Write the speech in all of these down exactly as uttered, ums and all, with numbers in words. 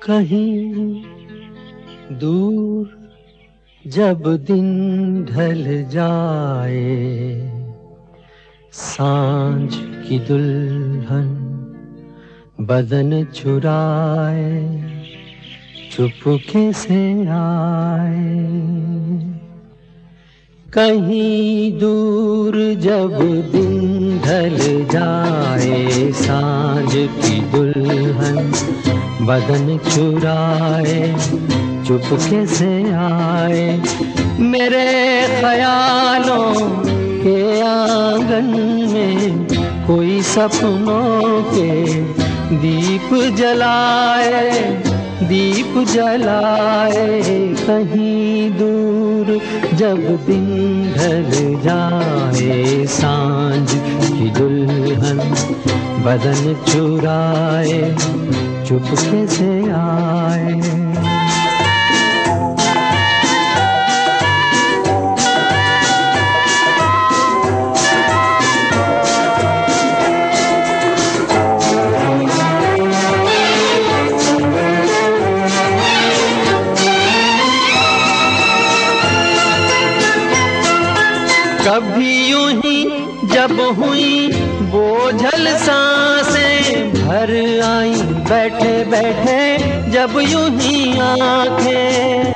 कहीं दूर जब दिन ढल जाए, सांझ की दुल्हन बदन चुराए चुपके से आए। कहीं दूर जब दिन ढल जाए, सांझ की दुल्हन बदन चुराए चुपके से आए। मेरे ख्यालों के आंगन में कोई सपनों के दीप जलाए, दीप जलाए। कहीं दूर जब दिन ढल जाए, सांझ की दुल्हन बदन चुराए चुपके से आए। कभी यूं ही जब हुई बोझल सांसें भर आई, बैठे बैठे जब यूं ही आंखें।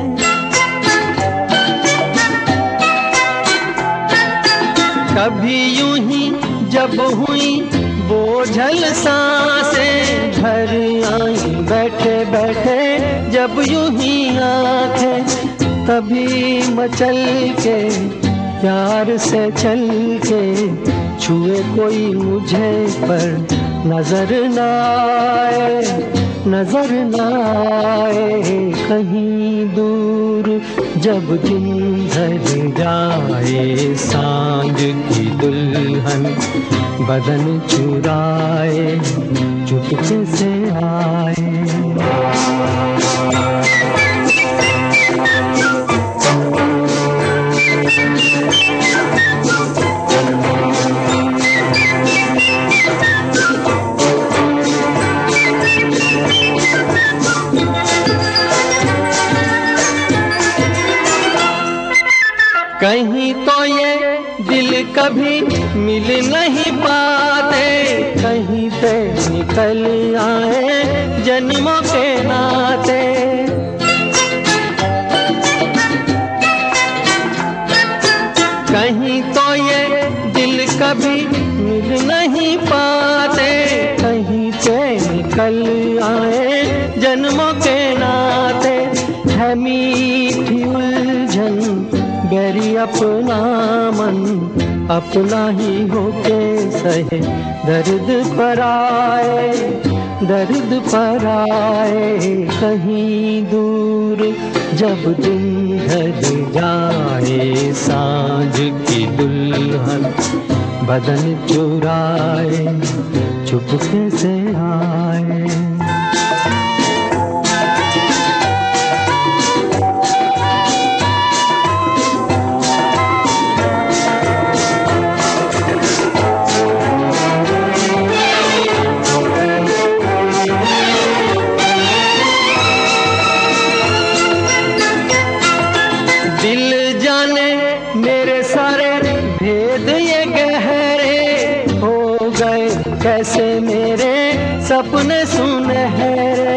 कभी यूं ही जब हुई बोझल सांसें भर आई, बैठे बैठे जब यूं ही आंखें। तभी मचल के प्यार से चल के छुए कोई मुझे पर नजर न आए, नजर न आए। कहीं दूर जब दिन ढल जाए, सांझ की दुल्हन बदन चुराए चुपके से आए। कहीं तो ये दिल कभी मिल नहीं पाते, कहीं से निकल आए जन्मों के नाते। कहीं तो ये दिल कभी मिल नहीं पाते, कहीं से निकल आए जन्मों के नाते। है मीठी उलझन गैरी अपना मन, अपना ही होके सहे दर्द पर आए, दर्द पर आए। कहीं दूर जब दिन ढल जाए, सांझ की दुल्हन बदन चुराए चुपके से आए। दिल जाने मेरे सारे भेद ये गहरे हो गए, कैसे मेरे सपने सुनहरे।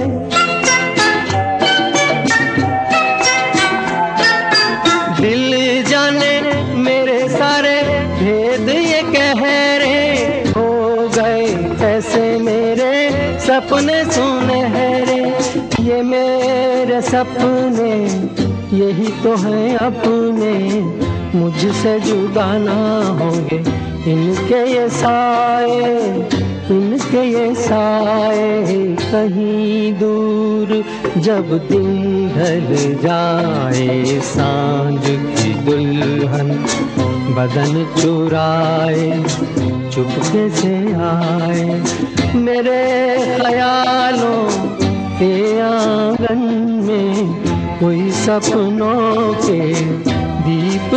दिल जाने मेरे सारे भेद ये गहरे हो गए, कैसे मेरे सपने सुनहरे। ये मेरे सपने यही तो है अपने, मुझसे जुदा ना होंगे इनके ये साए, इनके ये साए। कहीं दूर जब दिन ढल जाए, सांझ की दुल्हन बदन चुराए चुपके से आए। मेरे ख्यालों के आंगन में कोई सपनों के दीप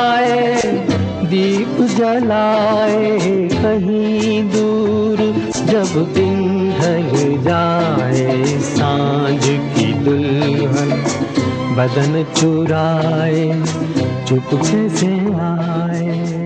जलाए, दीप जलाए। कहीं दूर जब दिन ढल जाए सांझ की दुल्हन बदन चुराए चुपके से आए।